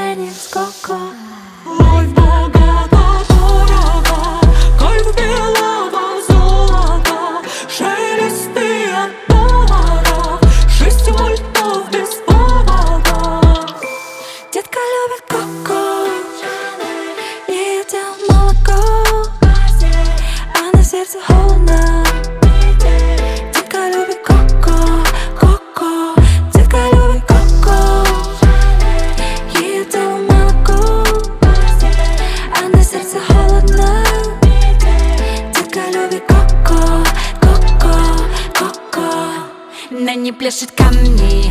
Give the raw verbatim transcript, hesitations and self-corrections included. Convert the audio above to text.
уроженец Коко. Лайф богата, дорого, кайф белого золота, шелесты от долларов, шесть вольтов без повода. Детка любит Коко, ей отдел молоко, а на сердце холодно. Детка любит Коко, Коко, детка любит Коко, ей отдел молоко, а на сердце холодно. Детка любит Коко, Коко, Коко. На ней пляшут камни,